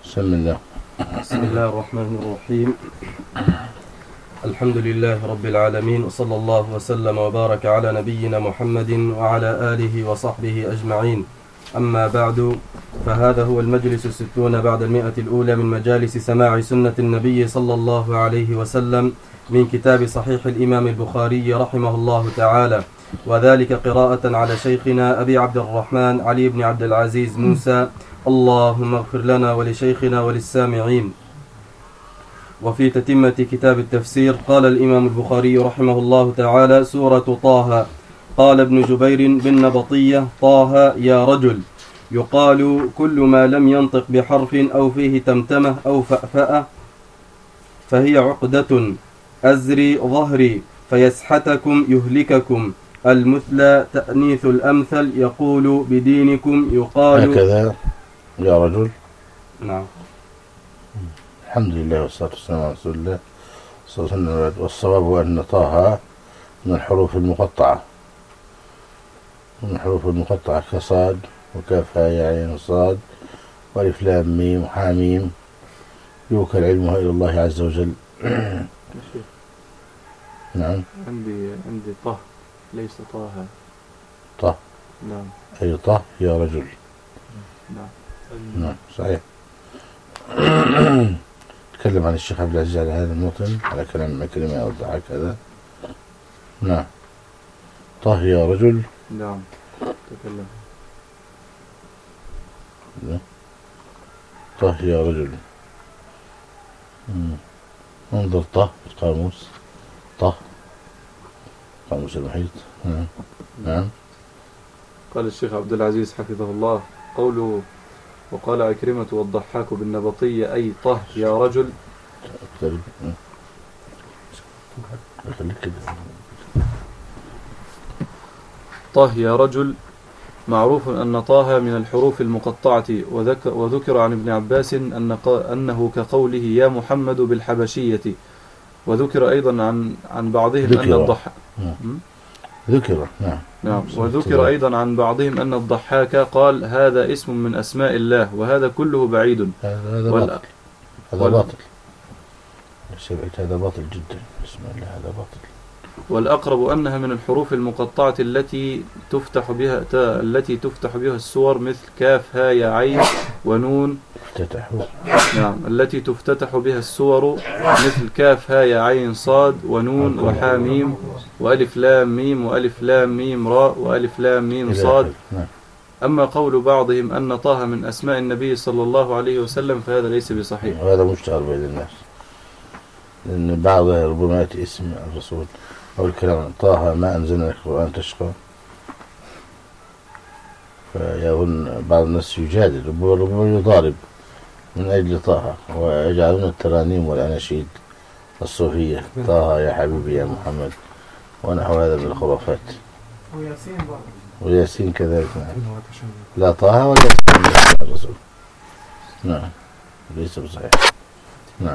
بسم الله. بسم الله الرحمن الرحيم. الحمد لله رب العالمين، وصلى الله وسلم وبارك على نبينا محمد وعلى آله وصحبه أجمعين. أما بعد، فهذا هو المجلس 60 بعد 100 الأولى من مجالس سماع سنة النبي صلى الله عليه وسلم من كتاب صحيح الإمام البخاري رحمه الله تعالى، وذلك قراءة على شيخنا أبي عبد الرحمن علي بن عبد العزيز موسى. اللهم اغفر لنا ولشيخنا وللسامعين. وفي تتمة كتاب التفسير قال الإمام البخاري رحمه الله تعالى: سورة طه. قال ابن جبير بن نبطية: طه يا رجل، يقال كل ما لم ينطق بحرف أو فيه تمتمة أو فأفأة، فهي عقدة أزري ظهري فيسحتكم يهلككم. المثلى تأنيث الأمثل، يقول بدينكم يقال هكذا يا رجل. نعم. الحمد لله والصلاة والسلام على رسول الله صلى الله عليه وسلم. والصواب أن طه من الحروف المقطعة، من الحروف المقطعة كصاد وكاف يا عين صاد والف لام ميم وحاميم، يوكل علمها إلى الله عز وجل. نعم. عندي طه ليس طه. طه. نعم. أي طه يا رجل. نعم. نعم صحيح. تكلم عن الشيخ عبد العزيز على هذا الموطن على كلام كلمة أوضح هكذا. نعم. طه يا رجل. نعم تكلم. طه يا رجل. انظر طه في القاموس، طه قاموس المحيط. نعم. قال الشيخ عبد العزيز حفظه الله: قوله وقال عكرمة والضحاك بالنبطية أي طه يا رجل. طه يا رجل معروف أن طه من الحروف المقطعة، وذكر عن ابن عباس أنه كقوله يا محمد بالحبشية. وذكر أيضا عن بعضهم أن الضحاك ذكر. نعم. وذكر أيضا عن بعضهم أن الضحاك قال هذا اسم من أسماء الله، وهذا كله بعيد. هذا باطل. هذا باطل. هذا باطل جدا. بسم الله، هذا باطل. والأقرب أنها من الحروف المقطعة التي تفتح بها السور، مثل كاف ها يا عين ونون. نعم. التي تفتتح بها السور مثل كاف ها يا عين صاد ونون وحاميم وألف لام ميم وألف لام ميم راء وألف لام ميم صاد. أما قول بعضهم أن طه من أسماء النبي صلى الله عليه وسلم فهذا ليس بصحيح. وهذا مشتهر بين الناس، لأن بعضها ربما يأتي اسم الرسول أو الكلام طه ما أنزلنا القرآن تشقى، فيظن بعض الناس يجادل ربما يضارب من أجل طه، ويجعلون الترانيم والأناشيد الصوفية طه يا حبيبي يا محمد ونحو هذا من الخرافات. وياسين برضه. وياسين كذلك. لا طه ولا ياسين الرسول. نعم ليس بصحيح. نعم.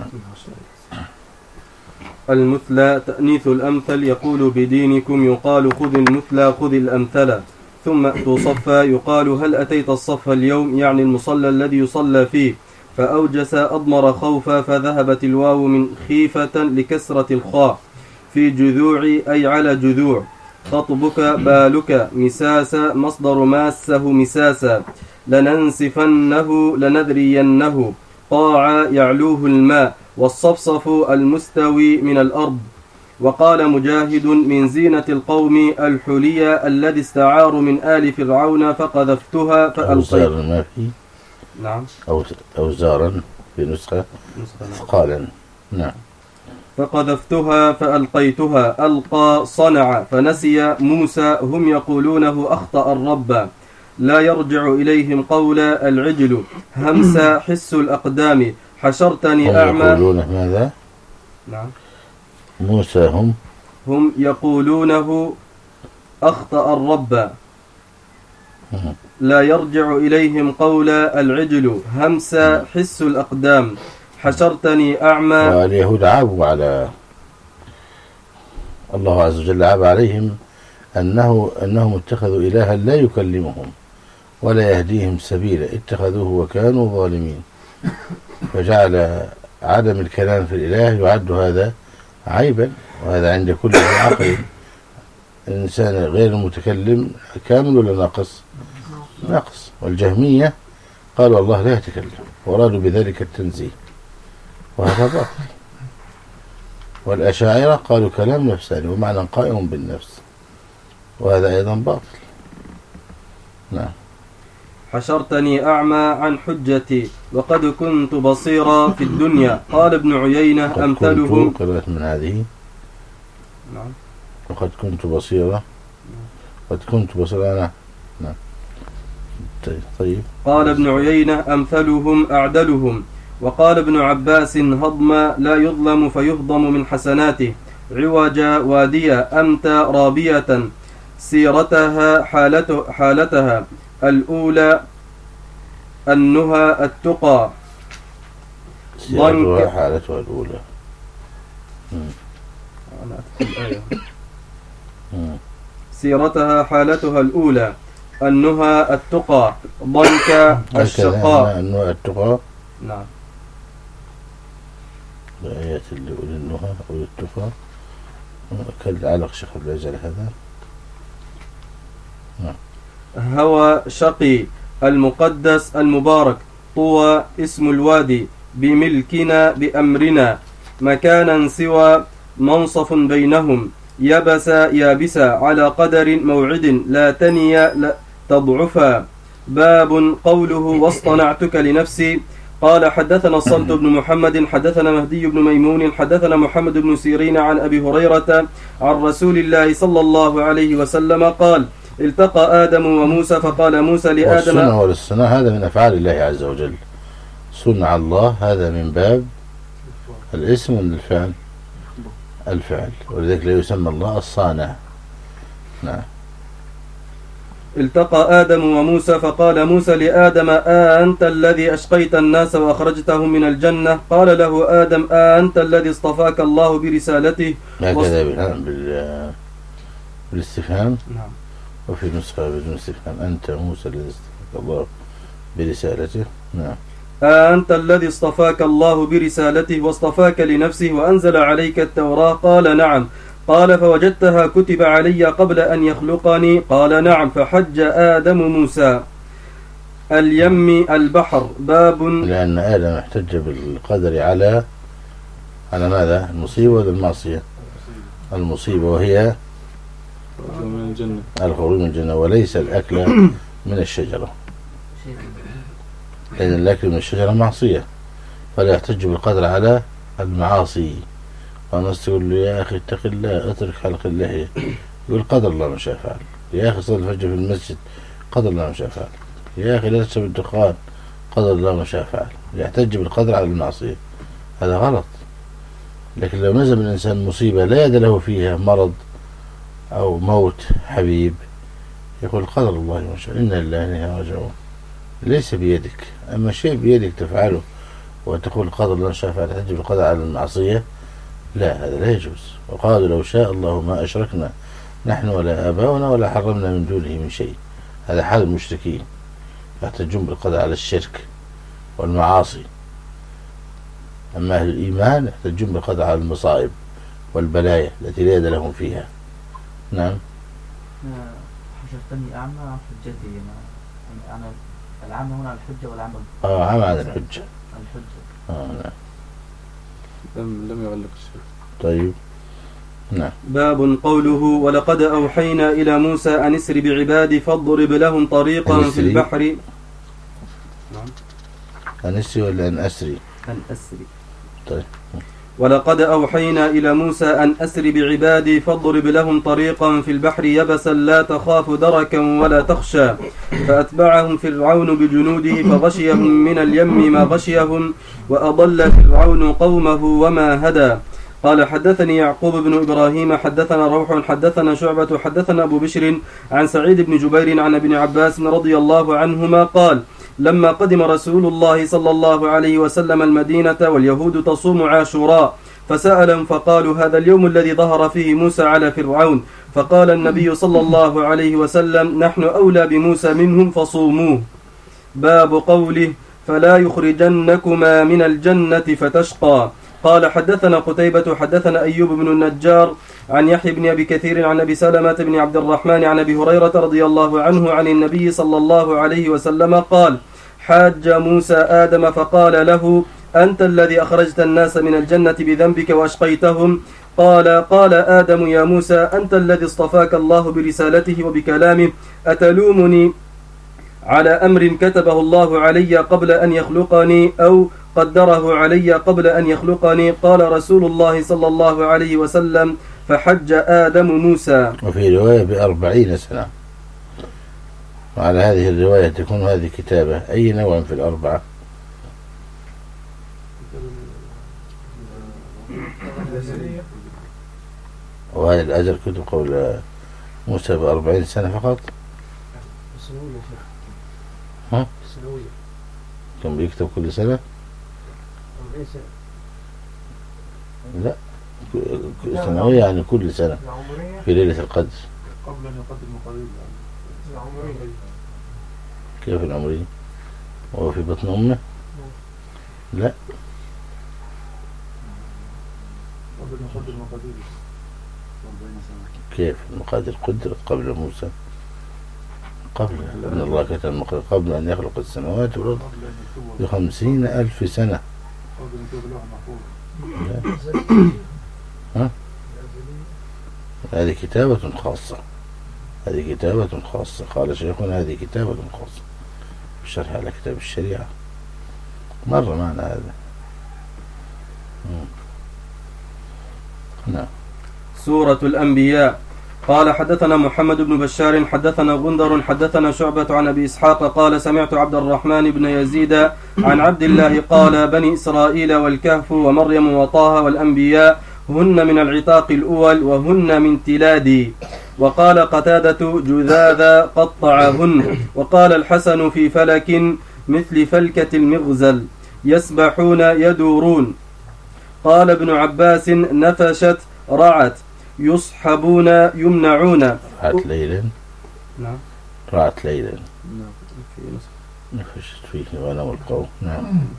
المثلى تأنيث الأمثل، يقول بدينكم يقال خذ المثلى خذ الأمثلة. ثم أتوا صفا، يقال هل أتيت الصف اليوم، يعني المصلى الذي يصلى فيه. فأوجس أضمر خوفا، فذهبت الواو من خيفة لكسرة الخاء. في جذوع أي على جذوع. خطبك بالك مساسا، مصدر ماسه مساسا. لننسفنه لنذرينه. قاع يعلوه الماء، والصفصف المستوي من الأرض. وقال مجاهد من زينة القوم الحلية الذي استعار من آل فرعون فقذفتها فألقيتها. نعم. أو زارا في نسخة قالا. نعم. فقذفتها فألقيتها. ألقى صنع، فنسي موسى. هم يقولونه أخطأ الرب. لا يرجع إليهم قول العجل. همس حس الأقدام. حشرتني أعمى. هم يقولونه ماذا؟ نعم. موسى هم يقولونه أخطأ الرب. لا يرجع إليهم قول العجل. همس حس الأقدام. حشرتني أعمى. واليهود عابوا على الله عز وجل، عاب عليهم أنهم اتخذوا إلها لا يكلمهم ولا يهديهم سبيلا، اتخذوه وكانوا ظالمين. فجعل عدم الكلام في الإله يعد هذا عيبا، وهذا عند كل ذي عقل. الإنسان غير المتكلم كامل ولا ناقص؟ ناقص. والجهمية قالوا الله لا يتكلم وأرادوا بذلك التنزيه، وهذا باطل. والأشاعرة قالوا كلام نفساني ومعنى قائم بالنفس، وهذا أيضا باطل. نعم. حشرتني أعمى عن حجتي وقد كنت بصيرا في الدنيا. قال ابن عيينة أمثلهم. قرأت من هذه. نعم. وقد كنت بصيرا. قد كنت بصيرا. نعم. طيب. قال ابن عيينة أمثلهم أعدلهم. وقال ابن عباس هضم لا يظلم فيهضم من حسناته. عوج وادية أمت رابية سيرتها حالتها الأولى النهى التقى. سيرتها حالتها الأولى. أنا أكتب الآية. سيرتها حالتها الأولى النهى التقى ضنك الشقاء. النهى التقى. نعم. الآيات اللي يقول النهى أو التقى كل علق شيخ الباجر هذا. هوى شقي المقدس المبارك. طوى اسم الوادي بملكنا بأمرنا مكانا سوى منصف بينهم. يبس يابسا على قدر موعد لا تني لا تضعفا. باب قوله واصطنعتك لنفسي. قال حدثنا الصلت بن محمد حدثنا مهدي بن ميمون حدثنا محمد بن سيرين عن أبي هريرة عن رسول الله صلى الله عليه وسلم قال التقى آدم وموسى فقال موسى لآدم. والصنع والصنع هذا من أفعال الله عز وجل. صنع الله هذا من باب الاسم من الفعل. الفعل، ولذلك لا يسمى الله الصانع. نعم. التقى آدم وموسى فقال موسى لآدم أنت الذي أشقيت الناس وأخرجتهم من الجنة؟ قال له آدم أنت الذي اصطفاك الله برسالته. هكذا بالاستفهام. نعم. وفي نسخة بدون استفهام أنت موسى الذي اصطفاك الله برسالته. نعم. أنت الذي اصطفاك الله برسالته واصطفاك لنفسه وأنزل عليك التوراة؟ قال نعم. قال فوجدتها كتب علي قبل أن يخلقني؟ قال نعم. فحج آدم موسى. اليم البحر. باب لأن آدم احتج بالقدر على ماذا؟ المصيبة ولا المعصية؟ المصيبة، وهي الخروج من الجنة وليس الأكل من الشجرة، لأن الأكل من الشجرة معصية، فلا يحتج بالقدر على المعاصي. والناس تقول له يا أخي اتق الله اترك حلق اللحية، يقول قدر الله ما شاء فعل. يا أخي صلي الفجر في المسجد، قدر الله ما شاء فعل. يا أخي لا تشرب الدخان، قدر الله ما شاء فعل. يحتج بالقدر على المعصية، هذا غلط. لكن لو نزل الإنسان مصيبة لا يد له فيها، مرض أو موت حبيب، يقول قدر الله ما شاء، إنا لله وإنا إليه راجعون. ليس بيدك. أما شيء بيدك تفعله وتقول قدر الله ما شاء فعل تحتج بالقدر على المعصية، لا، هذا لا يجوز. وقالوا لو شاء الله ما أشركنا نحن ولا آباؤنا ولا حرمنا من دونه من شيء. هذا حال المشركين، يحتجون بالقدر على الشرك والمعاصي. أما أهل الإيمان يحتجون بالقدر على المصائب والبلايا التي لا يد لهم فيها. نعم. حشرتني أعمى عن حجتي. أنا العمى هنا الحجة والعمى عمى عن الحجة. نعم. لم يعلق الشيخ. طيب. نعم. باب قوله ولقد أوحينا إلى موسى أن اسر بعبادي فاضرب لهم طريقا في البحر. نعم. أن أسري ولا أن أسري؟ أن أسري. طيب. ولقد أوحينا إلى موسى أن أسر بعبادي فاضرب لهم طريقا في البحر يبسا لا تخاف دركا ولا تخشى. فأتبعهم فرعون بجنوده فغشيهم من اليم ما غشيهم وأضل فرعون قومه وما هدى. قال حدثني يعقوب بن إبراهيم حدثنا روح حدثنا شعبة حدثنا أبو بشر عن سعيد بن جبير عن ابن عباس رضي الله عنهما قال لما قدم رسول الله صلى الله عليه وسلم المدينة واليهود تصوم عاشوراء فسألهم فقالوا هذا اليوم الذي ظهر فيه موسى على فرعون. فقال النبي صلى الله عليه وسلم نحن أولى بموسى منهم فصوموه. باب قوله فلا يخرجنكما من الجنة فتشقى. قال حدثنا قتيبة حدثنا أيوب بن النجار عن يحيى بن أبي كثير عن أبي سلمة بن عبد الرحمن عن أبي هريرة رضي الله عنه عن النبي صلى الله عليه وسلم قال: حاج موسى آدم فقال له: أنت الذي أخرجت الناس من الجنة بذنبك وأشقيتهم. قال آدم: يا موسى، أنت الذي اصطفاك الله برسالته وبكلامه، أتلومني على أمر كتبه الله علي قبل أن يخلقني أو قدره علي قبل أن يخلقني؟ قال رسول الله صلى الله عليه وسلم: فحج آدم موسى. وفي رواية ب40 سنة. وعلى هذه الرواية تكون هذه كتابة أي نوع في الأربعة؟ وهذا الأجر كتب قول موسى ب40 سنة فقط؟ ها؟ كان بيكتب كل سنة؟ 40 سنة. لا، سنوية يعني كل سنة في ليلة القدر قبل أن يقدم مقاريب. كيف العمرية؟ وهو في بطن أمه؟ لا، قبل أن يقدم مقاريب. كيف المقادير قدرت قبل موسى؟ قبل أن الله كتب المقادير قبل أن يخلق السماوات والأرض ب50,000 سنة. ها؟ هذه كتابة خاصة، هذه كتابة خاصة. قال شيخنا: هذه كتابة خاصة بالشرح على كتاب الشريعة. مر معنا هذا. نعم. سورة الأنبياء. قال حدثنا محمد بن بشار حدثنا غندر حدثنا شعبة عن أبي إسحاق قال: سمعت عبد الرحمن بن يزيد عن عبد الله قال: بني إسرائيل والكهف ومريم وطه والأنبياء هن من العتاق الأول وهن من تلادي. وقال قتادة: جذاذا قطعهن. وقال الحسن: في فلك مثل فلكة المغزل يسبحون يدورون. قال ابن عباس: نفشت رعت يصحبون يمنعون. رعت ليلا. نعم. رعت ليلا. نعم. نفشت فيه وأنا والقوم. نعم.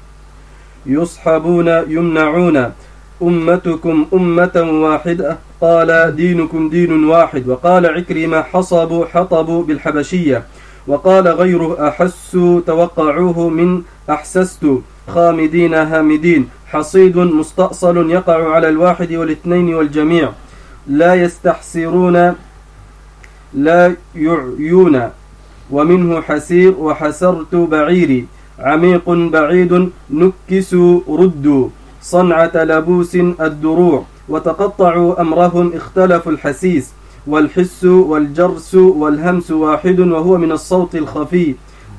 يصحبون يمنعون. أمتكم أمة واحدة. قال: دينكم دين واحد. وقال عكرمة: حطبوا بالحبشية. وقال غيره: أحس توقعوه من أحسست. خامدين هامدين. حصيد مستأصل يقع على الواحد والاثنين والجميع. لا يستحسرون لا يعيون. ومنه حسير وحسرت بعيري. عميق بعيد نكس ردوا. صنعة لبوس الدروع. وتقطعوا أمرهم اختلفوا الحسيس. والحس والجرس والهمس واحد وهو من الصوت الخفي.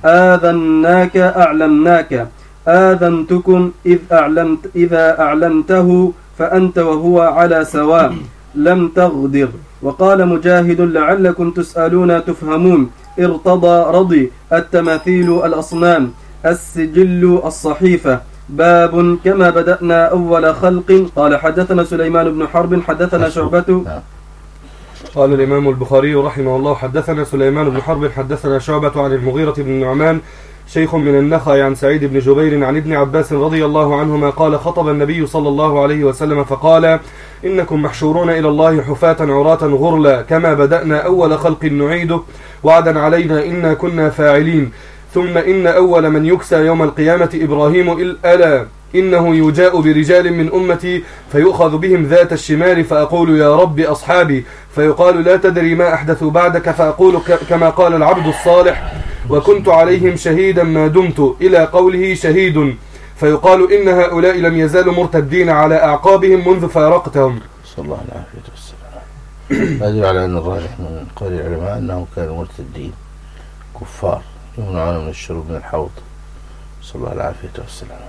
آذناك أعلمناك. آذنتكم إذا أعلمته فأنت وهو على سواء. لم تغدر. وقال مجاهد: لعلكم تسألون تفهمون. ارتضى رضي. التماثيل الأصنام. السجل الصحيفة. باب كما بدأنا أول خلق. قال حدثنا سليمان بن حرب حدثنا شعبة. قال الإمام البخاري رحمه الله: حدثنا سليمان بن حرب حدثنا شعبة عن المغيرة بن النعمان شيخ من النخعي عن سعيد بن جبير عن ابن عباس رضي الله عنهما قال: خطب النبي صلى الله عليه وسلم فقال: إنكم محشورون إلى الله حفاة عراة غرلا كما بدأنا أول خلق نعيده وعدا علينا إنا كنا فاعلين. ثم إن أول من يكسى يوم القيامة إبراهيم ألا إنه يجاء برجال من أمتي فيؤخذ بهم ذات الشمال فأقول: يا رب أصحابي، فيقال: لا تدري ما أحدثوا بعدك، فأقول كما قال العبد الصالح: وكنت عليهم شهيدا ما دمت، إلى قوله شهيد، فيقال: إن هؤلاء لم يزالوا مرتدين على أعقابهم منذ فارقتهم. صلى الله عليه وسلم. هذا يدل على أن الراجح من قول العلماء أنهم كانوا مرتدين كفار يمنعون من الشرب من الحوض. صلى الله عليه وسلم.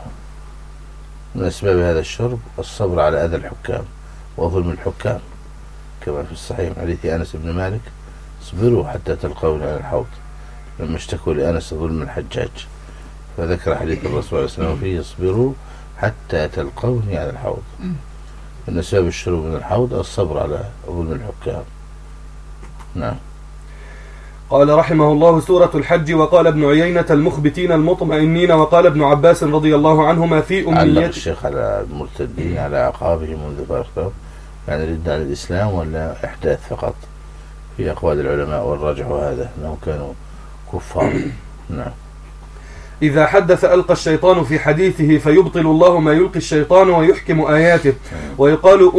من أسباب هذا الشرب الصبر على أذى الحكام وظلم الحكام، كما في الصحيح من حديث أنس بن مالك: اصبروا حتى تلقوني على الحوض، لما اشتكوا لأنس ظلم الحجاج، فذكر حديث الرسول صلى الله عليه وسلم فيه: اصبروا حتى تلقوني على الحوض. من أسباب الشرب من الحوض الصبر على ظلم الحكام. نعم. قال رحمه الله: سورة الحج. وقال ابن عيينة: المخبتين المطمئنين. وقال ابن عباس رضي الله عنهما في علق أمنية. الشيخ على المرتدين على عقابهم منذ فرقهم، يعني رد عن الإسلام ولا إحداث فقط؟ في أقوال العلماء والراجح هذا أنهم كانوا كفار. نعم. إذا حدث ألقى الشيطان في حديثه فيبطل الله ما يلقي الشيطان ويحكم آياته. ويقال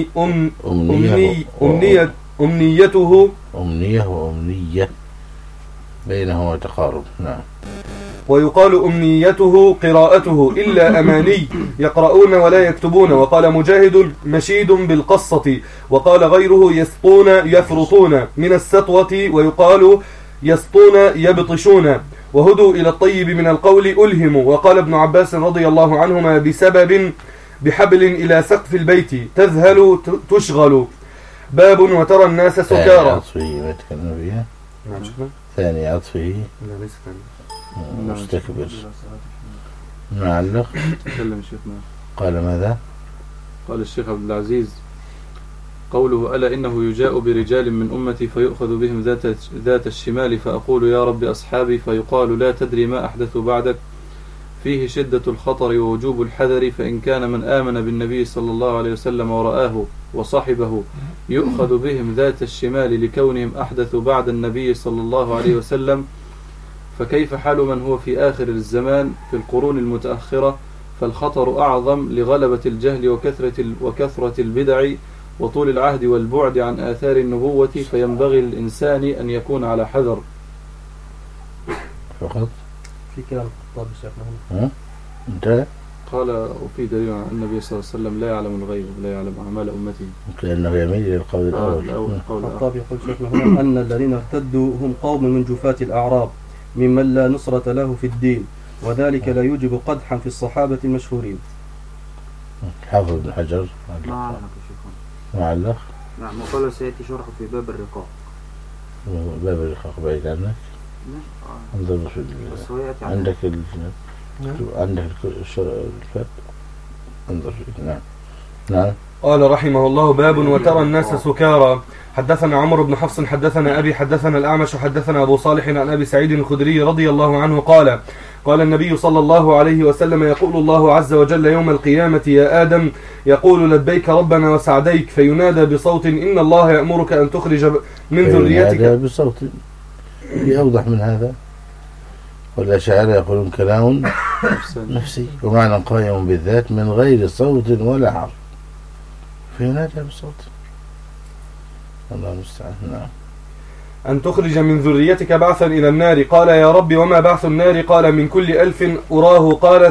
أمنيته أمنية وأمنية بينهما تقارب. نعم. ويقال أمنيته قراءته إلا أماني يقرؤون ولا يكتبون. وقال مجاهد: مشيد بالقصة. وقال غيره: يفرطون من السطوة. ويقال يسطون يبطشون. وهدوا إلى الطيب من القول ألهموا. وقال ابن عباس رضي الله عنهما: بحبل إلى سقف البيت تذهل تشغل. باب. وترى الناس سكارى. ثاني عطفه مستكبر. معلق. تكلم شيخنا. قال ماذا؟ قال الشيخ عبد العزيز: قوله: ألا إنه يجاء برجال من أمتي فيؤخذ بهم ذات الشمال فأقول يا رب أصحابي فيقال لا تدري ما أحدثوا بعدك، فيه شدة الخطر ووجوب الحذر، فإن كان من آمن بالنبي صلى الله عليه وسلم ورآه وصحبه يؤخذ بهم ذات الشمال لكونهم أحدثوا بعد النبي صلى الله عليه وسلم، فكيف حال من هو في آخر الزمان في القرون المتأخرة؟ فالخطر أعظم لغلبة الجهل وكثرة البدع وطول العهد والبعد عن آثار النبوة، فينبغي الإنسان أن يكون على حذر. فقط في كلام الخطاب الشيخ انتهى. قال: وفي دليل عن النبي صلى الله عليه وسلم لا يعلم الغيب ولا يعلم أعمال أمته، لأنه يميل إلى القول الأول. الخطاب يقول شيخنا هنا أن الذين ارتدوا هم قوم من جفاة الأعراب ممن لا نصرة له في الدين، وذلك لا يوجب قدحا في الصحابة المشهورين. حافظ بن حجر معلق. نعم. وقال سيأتي شرح في باب الرقاق. باب الرقاق بعيد عنك. انظر في عندك عندك الفات. انظر فيه. نعم. نعم. قال رحمه الله: باب. وترى الناس سكارى. حدثنا عمرو بن حفص حدثنا أبي حدثنا الأعمش حدثنا أبو صالح عن أبي سعيد الخدري رضي الله عنه قال: قال النبي صلى الله عليه وسلم: يقول الله عز وجل يوم القيامة: يا آدم، يقول لبيك ربنا وسعديك، فينادى بصوت: إن الله يأمرك أن تخرج من ذريتك. هذا بصوت في أوضح من هذا. والأشاعرة يقولون كلام نفسي ومعنى قائم بالذات من غير صوت ولا حرف، فينادى بصوت. الله المستعان. نعم. أن تخرج من ذريتك بعثا إلى النار. قال: يا رب وما بعث النار؟ قال: من كل 1000 أراه. قال: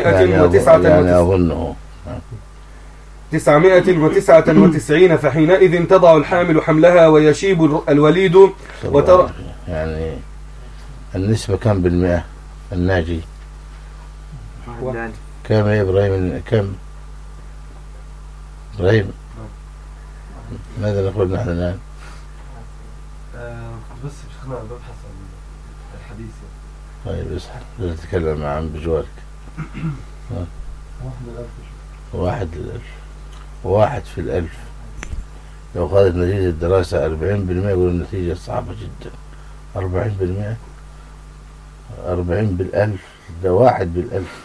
999. فحينئذ تضع الحامل حملها ويشيب الوليد. وترى يعني النسبة كم بالمئة الناجي؟ كم يا إبراهيم؟ كم إبراهيم؟ ماذا نقول نحن الآن؟ بس شيخنا ببحث عن الحديث. طيب اصحى نتكلم عن بجوارك. واحد في الألف. لو قالت نتيجة الدراسة 40% يقول النتيجة صعبة جدا. 40%، 40 بالألف، ده 1 بالألف.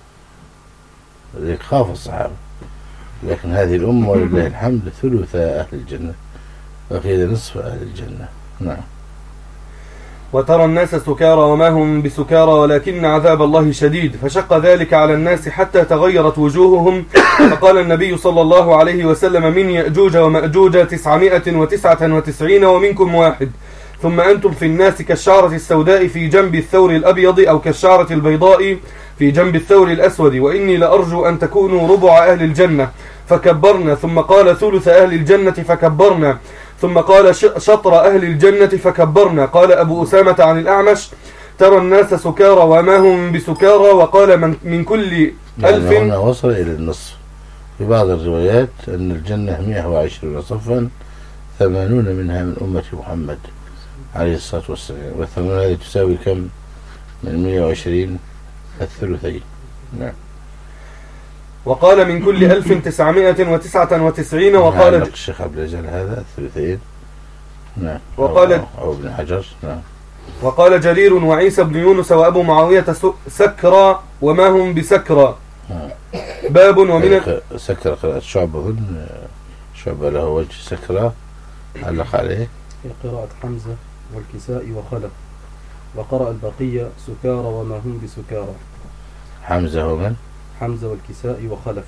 ذلك خاف الصحابة. لكن هذه الأمة ولله الحمد ثلث أهل الجنة، وقيل نصف أهل الجنة. نعم. وترى الناس سكارى وما هم بسكارى ولكن عذاب الله شديد، فشق ذلك على الناس حتى تغيرت وجوههم. فقال النبي صلى الله عليه وسلم: من يأجوج ومأجوج 999 ومنكم 1. ثم أنتم في الناس كالشعرة السوداء في جنب الثور الأبيض، أو كالشعرة البيضاء في جنب الثور الأسود، وإني لأرجو أن تكونوا ربع أهل الجنة. فكبرنا. ثم قال: ثلث أهل الجنة. فكبرنا. ثم قال: شطر أهل الجنة. فكبرنا. قال أبو أسامة عن الأعمش: ترى الناس سكارى وما هم بسكارى. وقال: من كل 1000. هنا وصل إلى النصف. في بعض الروايات أن الجنة 120 صفا، 80 منها من أمة محمد عليه الصلاة والسلام، والثمانون هذه تساوي كم من 120؟ الثلثين. نعم. وقال: من كل 1999. وقال الشيخ عبد العزيز هذا الثلثين نعم. وقال أو ابن حجر. نعم. وقال جرير وعيسى بن يونس وأبو معاوية سكرى وما هم بسكرى. باب ومن سكرى قراءة شعبة، شعبة له وجه سكرى علق عليه قراءة حمزة والكساء وخلف، وقرأ البقية سكارى وما هم بسكارى. حمزة ومن؟ حمزة والكساء وخلف.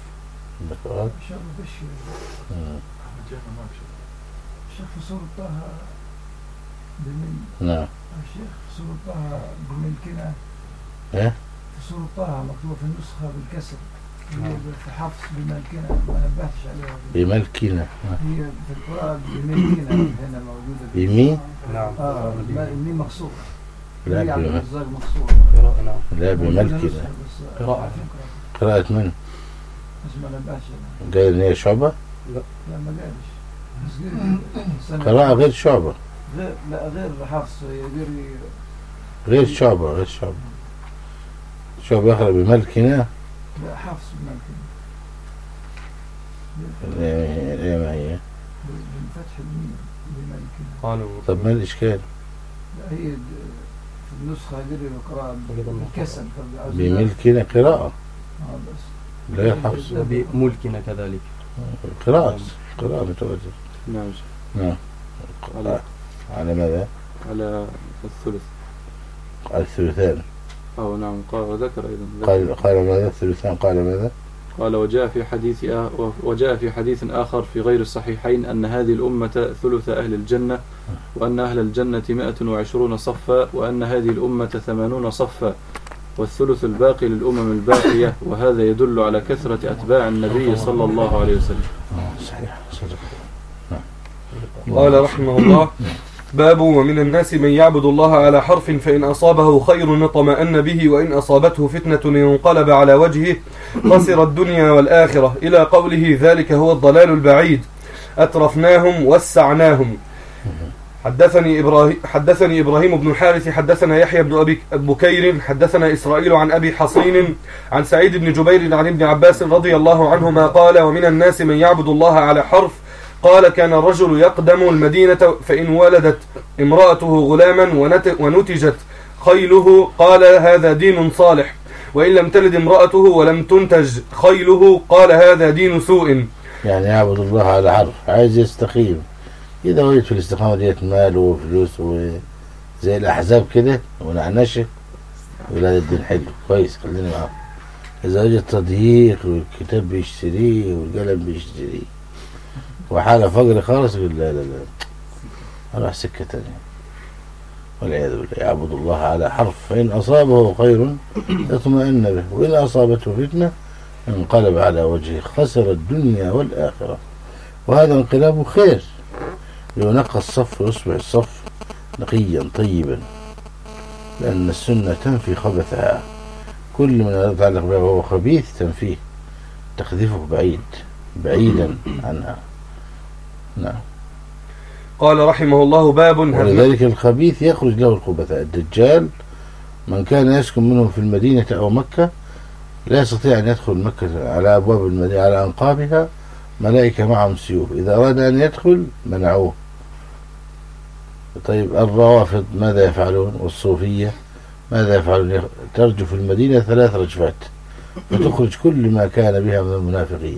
الشيخ في سورة طه بمن؟ نعم. الشيخ في سورة طه بملكنا. إيه؟ في سورة طه مكتوبة في النسخة بالكسر، هي في حفص بملكنا، ما نبهتش عليها. بملكنا. هي في القراءة بملكنا هنا موجودة. بمين؟ نعم. الميم مقصورة. لا الزاج مقصورة. قراءة. نعم. لا بملكنا. قراءة من؟ بس ما نبهتش عليها. قال إن هي شعبة؟ لا ما قالش. قراءة غير شعبة. لا غير حفص، غير شعبة. شعبة يقرأ بملكنا. لا حفص بملكنا. ايه ما هي؟ بالفتح الميم بملكنا. قالوا طب ما الإشكال؟ لا هي في النسخة دي القراءة بالكسر. بملكنا قراءة. بس لا حفص. بملكنا كذلك. قراءة متوجه. نعم. نعم. على ماذا؟ على الثلث. على الثلثان. نعم. قال وذكر أيضا. قال ماذا؟ الثلثان قال ماذا؟ قال وجاء في حديث آخر في غير الصحيحين أن هذه الأمة ثلث أهل الجنة، وأن أهل الجنة 120 صفا، وأن هذه الأمة 80 صفا، والثلث الباقي للأمم الباقية، وهذا يدل على كثرة أتباع النبي صلى الله عليه وسلم. صحيح صدق. قال رحمه الله: باب ومن الناس من يعبد الله على حرف فإن أصابه خير اطمأن به وإن أصابته فتنة انقلب على وجهه خسر الدنيا والآخرة، إلى قوله ذلك هو الضلال البعيد أترفناهم وسعناهم. حدثني إبراهيم بن الحارث حدثنا يحيى بن أبي بكير حدثنا إسرائيل عن أبي حصين عن سعيد بن جبير عن ابن عباس رضي الله عنهما قال: ومن الناس من يعبد الله على حرف. قال: كان الرجل يقدم المدينة فإن ولدت امرأته غلاما ونتجت خيله قال: هذا دين صالح، وإن لم تلد امرأته ولم تنتج خيله قال: هذا دين سوء. يعني يعبد الله على حرف، عايز يستقيم. إذا وجد في الاستقامة ديت مال وفلوس زي الأحزاب كده ونعنشه، ولاد الدين حلو كويس، خلينا معاه. إذا وجد تضييق والكتاب بيشتريه والقلم بيشتريه وحالة فقر خالص، يقول لا أروح سكة تانية والعياذ بالله. يعبد الله على حرف، فإن أصابه خير اطمأن به، وإن أصابته فتنة انقلب على وجهه خسر الدنيا والآخرة. وهذا انقلاب خير، ينقى الصف ويصبح الصف نقيا طيبا، لأن السنة تنفي خبثها. كل من يتعلق بها وهو خبيث تنفيه، تخذفه بعيدا عنها. نعم. قال رحمه الله: باب ولذلك الخبيث يخرج له الخبثاء. الدجال من كان يسكن منهم في المدينة أو مكة لا يستطيع أن يدخل مكة. على أبواب المدينة على أنقابها ملائكة معهم سيوف، إذا أراد أن يدخل منعوه. طيب الروافض ماذا يفعلون؟ والصوفية ماذا يفعلون؟ ترجف المدينة 3 رجفات فتخرج كل ما كان بها من المنافقين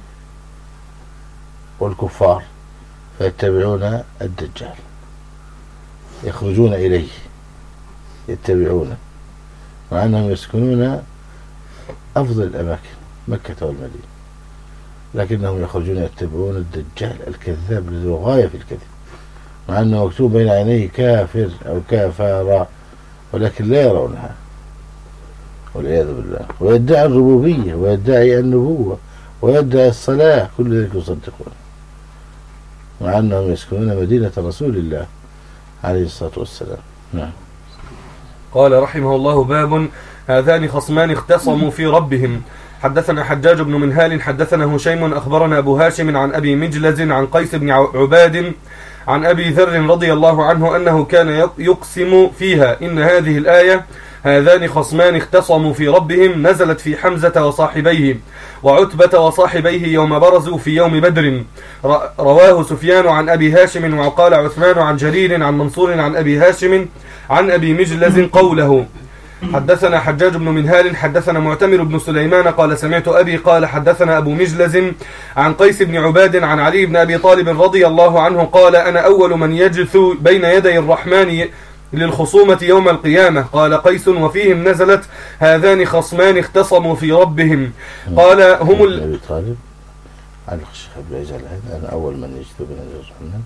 والكفار، فيتبعون الدجال، يخرجون إليه يتبعونه، مع أنهم يسكنون أفضل الأماكن مكة والمدينة، لكنهم يخرجون يتبعون الدجال الكذاب الذي هو غاية في الكذب، مع أنه مكتوب بين عينيه كافر أو كافر، ولكن لا يرونها والعياذ بالله. ويدعي الربوبية ويدعي النبوة ويدعي الصلاة، كل ذلك يصدقون، مع أنهم يسكنون مدينة رسول الله عليه الصلاة والسلام. نعم. قال رحمه الله: باب هذان خصمان اختصموا في ربهم. حدثنا حجاج بن منهال حدثنا هشيم أخبرنا أبو هاشم عن أبي مجلز عن قيس بن عباد عن أبي ذر رضي الله عنه أنه كان يقسم فيها: إن هذه الآية هذان خصمان اختصموا في ربهم نزلت في حمزة وصاحبيه وعتبة وصاحبيه يوم برزوا في يوم بدر. رواه سفيان عن أبي هاشم وقال عثمان عن جرير عن منصور عن أبي هاشم عن أبي مجلز قوله. حدثنا حجاج بن منهال حدثنا معتمر بن سليمان قال سمعت أبي قال حدثنا أبو مجلز عن قيس بن عباد عن علي بن أبي طالب رضي الله عنه قال أنا أول من يجث بين يدي الرحمن للخصومة يوم القيامة. قال قيس وفيهم نزلت هذان خصمان اختصموا في ربهم. قال هم أبي طالب علق الشيخ عبد العزيز على هذا أنا أول من يجث بين يدي الرحمن.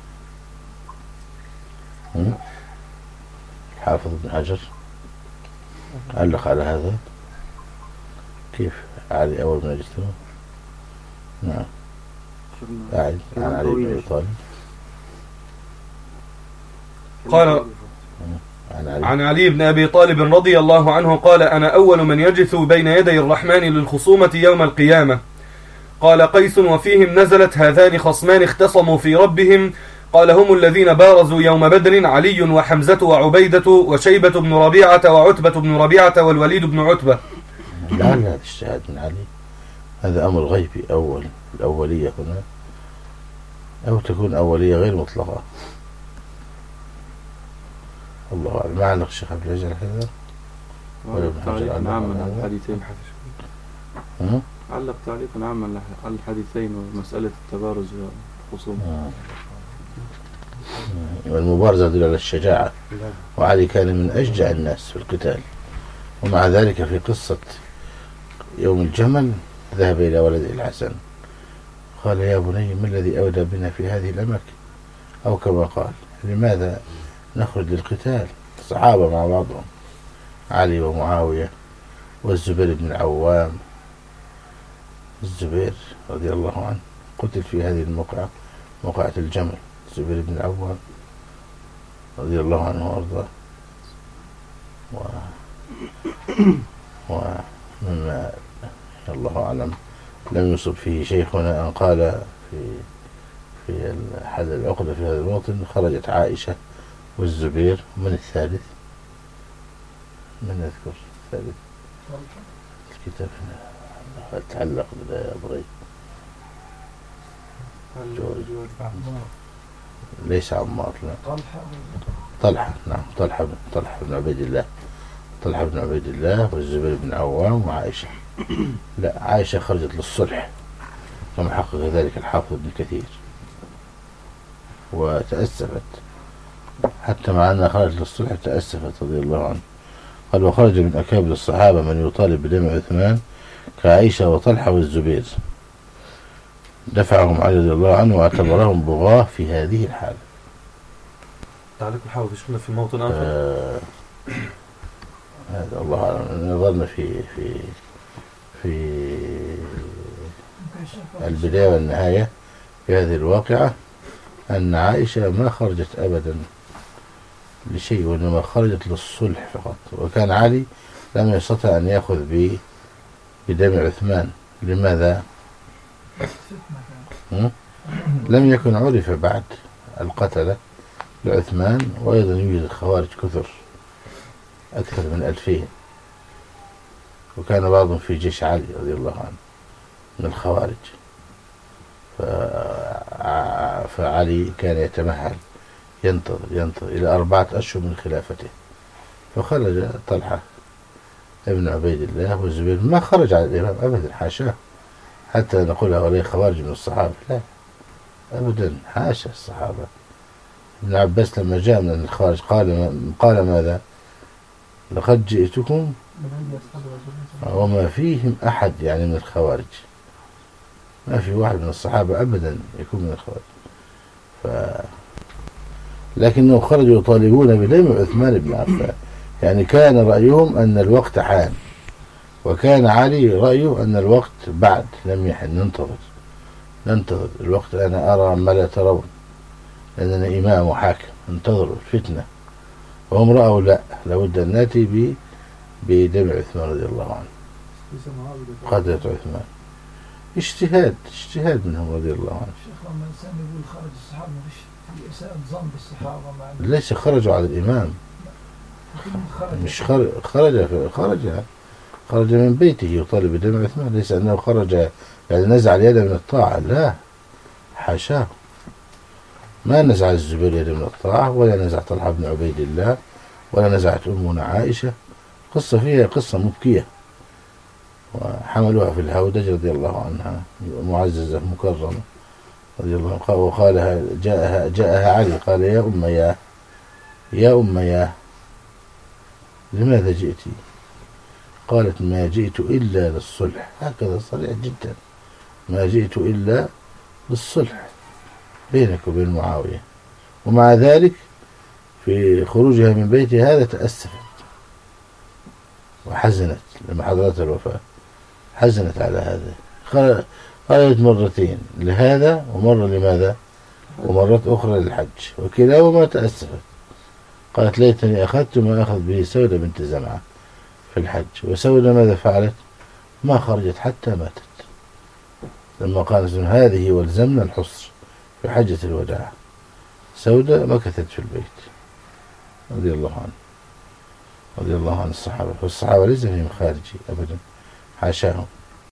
حافظ بن حجر علق على هذا كيف علي أول من يجث. نعم أعد عن علي بن أبي طالب قال عن علي بن أبي طالب رضي الله عنه قال أنا أول من يجث بين يدي الرحمن للخصومة يوم القيامة. قال قيس وفيهم نزلت هذان خصمان اختصموا في ربهم. قال هم الذين بارزوا يوم بدر علي وحمزة وعبيدة وشيبة بن ربيعة وعتبة بن ربيعة والوليد بن عتبة. لعل هذا اجتهاد من علي، هذا أمر غيبي. الأولية هنا أو تكون أولية غير مطلقة، الله أعلم. ما علق الشيخ عبد العزيز على هذا ولا ابن حجر علق على الحديثين؟ علق تعليقا عاما على الحديثين ومسألة التبارز والخصوم. والمبارزة تدل على الشجاعة، وعلي كان من أشجع الناس في القتال، ومع ذلك في قصة يوم الجمل ذهب إلى ولده الحسن قال يا بني ما الذي أودى بنا في هذه الأماكن، أو كما قال لماذا نخرج للقتال؟ الصحابة مع بعضهم علي ومعاوية والزبير بن العوام. الزبير رضي الله عنه قتل في هذه الموقعة، موقعة الجمل. الزبير بن العوام رضي الله عنه وارضاه، ومما الله أعلم لم يصب فيه شيخنا أن قال في أحد العقدة في هذا الموطن خرجت عائشة والزبير. من الثالث؟ من نذكر الثالث؟ الكتاب تعلق بلا أبري ليس عمار، لا طلحة. نعم طلحة بن عبيد الله. طلحة بن عبيد الله والزبير بن عوام وعائشة. لا، عائشة خرجت للصلح كما حقق ذلك الحافظ ابن كثير، وتأسفت حتى مع أنها خرجت للصلح تأسفت رضي الله عنه. قال وخرج من أكابر الصحابة من يطالب بدم عثمان كعائشة وطلحة والزبير، دفعهم علي رضي الله عنه واعتبرهم بغاة في هذه الحالة. تعليق الحافظ شفنا في موطن آخر. هذا الله أعلم. نظرنا في البداية والنهاية في هذه الواقعة أن عائشة ما خرجت أبدا لشيء، وإنما خرجت للصلح فقط. وكان علي لم يستطع أن يأخذ بدم عثمان. لماذا؟ لم يكن عرف بعد القتلة لعثمان، وأيضا يوجد الخوارج كثر أكثر من 2000، وكان بعضهم في جيش علي رضي الله عنه من الخوارج. فعلي كان يتمهل ينتظر إلى 4 أشهر من خلافته، فخرج طلحة ابن عبيد الله والزبير. ما خرج على الإمام أبدا، حاشاه حتى نقول هؤلاء خوارج من الصحابة، لا أبدا، حاشا الصحابة. ابن عباس لما جاء من الخارج قال ماذا؟ لقد جئتكم وما فيهم أحد، يعني من الخوارج، ما في واحد من الصحابة أبدا يكون من الخوارج. لكنهم خرجوا يطالبون بدم عثمان بن عفان، يعني كان رأيهم أن الوقت حان، وكان علي رأيه أن الوقت بعد لم يحن، ننتظر الوقت. أنا أرى ما لا ترون، لأننا إمام وحاكم، انتظروا الفتنة. وهم رأوا لا، لابد أن نأتي بدم عثمان رضي الله عنه، قتلة عثمان. اجتهاد منهم رضي الله عنه. شيخ لما الإنسان يقول خرج الصحابة في إساءة ظن بالصحابة، ليس خرجوا على الإمام، مش خرج من بيته يطالب بدم عثمان، ليس أنه خرج يعني نزع اليد من الطاعة، لا حاشاه، ما نزع الزبير يد من الطاعة، ولا نزع طلحة بن عبيد الله، ولا نزعت أمنا عائشة. قصة فيها قصة مبكية، وحملوها في الهودج رضي الله عنها معززة مكرمة رضي الله عنها، وقالها جاءها علي قال يا أم لماذا جئت؟ قالت ما جئت إلا للصلح، هكذا صريح جدا، ما جئت إلا للصلح بينك وبين معاوية. ومع ذلك في خروجها من بيتها هذا تأسفت وحزنت لما حضرت الوفاة، حزنت على هذا، خرجت مرتين لهذا ومرة لماذا؟ ومرة أخرى للحج، وكلاهما تأسفت، قالت ليتني أخذت ما أخذ به سودة بنت زمعة في الحج. وسودة ماذا فعلت؟ ما خرجت حتى ماتت، لما قالت هذه والزمنا الحصر في حجة الوداع. سودة مكثت في البيت رضي الله عن الصحابة، والصحابة ليس فيهم خارجي أبدا، حاشاهم.